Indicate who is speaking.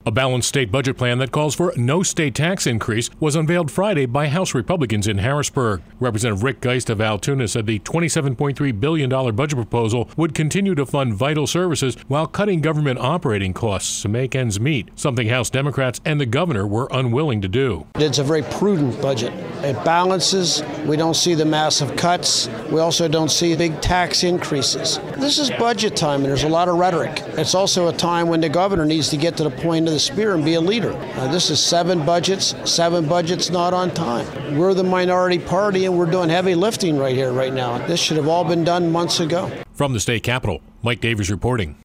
Speaker 1: A balanced state budget plan that calls for no state tax increase was unveiled Friday by House Republicans in Harrisburg. Representative Rick Geist of Altoona said the $27.3 billion budget proposal would continue to fund vital services while cutting government operating costs to make ends meet, something House Democrats and the governor were unwilling to do.
Speaker 2: It's a very prudent budget. It balances. We don't see the massive cuts. We also don't see big tax increases. This is budget time, and there's a lot of rhetoric. It's also a time when the governor needs to get to the point of the spear and be a leader. This is seven budgets not on time. We're the minority party, and we're doing heavy lifting right here, right now. This should have all been done months ago.
Speaker 1: From the state capitol, Mike Davies reporting.